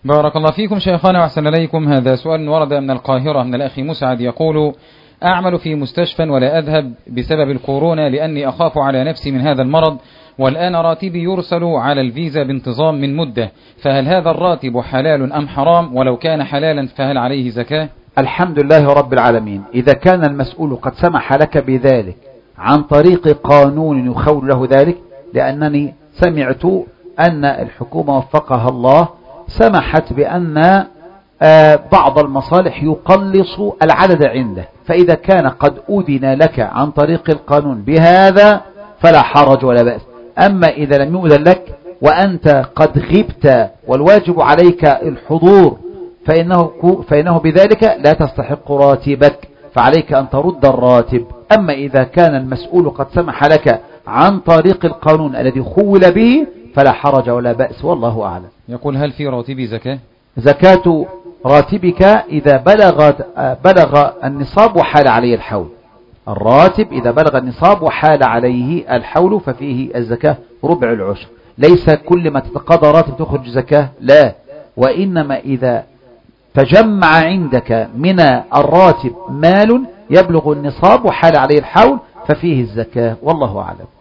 بارك الله فيكم شيخنا وأحسن إليكم. هذا سؤال ورد من القاهرة من الأخ مسعد يقول: أعمل في مستشفى ولا أذهب بسبب الكورونا لأني أخاف على نفسي من هذا المرض، والآن راتبي يرسل على الفيزا بانتظام من مدة، فهل هذا الراتب حلال أم حرام؟ ولو كان حلالا فهل عليه زكاة؟ الحمد لله رب العالمين. إذا كان المسؤول قد سمح لك بذلك عن طريق قانون يخول له ذلك، لأنني سمعت أن الحكومة وفقها الله سمحت بأن بعض المصالح يقلص العدد عنده، فإذا كان قد أذن لك عن طريق القانون بهذا فلا حرج ولا بأس. أما إذا لم يؤذن لك وأنت قد غبت والواجب عليك الحضور فإنه بذلك لا تستحق راتبك، فعليك أن ترد الراتب. أما إذا كان المسؤول قد سمح لك عن طريق القانون الذي خول به فلا حرج ولا بأس، والله أعلم. يقول: هل في راتبي زكاة؟ زكاة راتبك إذا بلغ النصاب وحال عليه الحول. الراتب إذا بلغ النصاب وحال عليه الحول ففيه الزكاة ربع العشر. ليس كل ما تتقاضى راتب تخرج زكاة، لا، وإنما إذا تجمع عندك من الراتب مال يبلغ النصاب وحال عليه الحول ففيه الزكاة، والله أعلم.